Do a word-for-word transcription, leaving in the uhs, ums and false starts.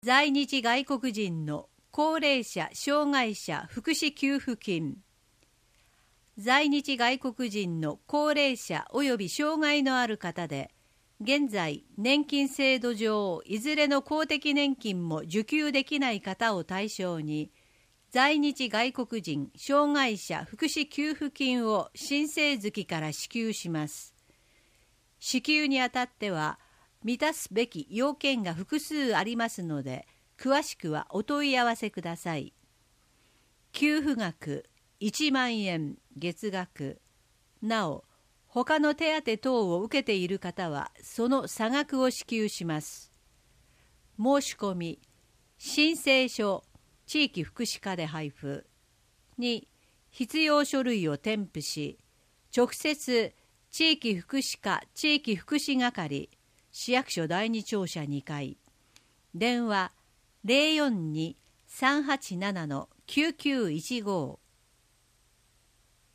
在日外国人の高齢者・障害者福祉給付金。在日外国人の高齢者及び障害のある方で、現在年金制度上いずれの公的年金も受給できない方を対象に、在日外国人障害者福祉給付金を申請月から支給します。支給にあたっては、満たすべき要件が複数ありますので、詳しくはお問い合わせください。給付額いちまんえん月額。なお、他の手当等を受けている方は、その差額を支給します。申し込み、申請書、地域福祉課で配布。に、必要書類を添付し、直接、地域福祉課地域福祉係、市役所だいに庁舎にかい。電話 ゼロよんに さんはちなな きゅうきゅういちご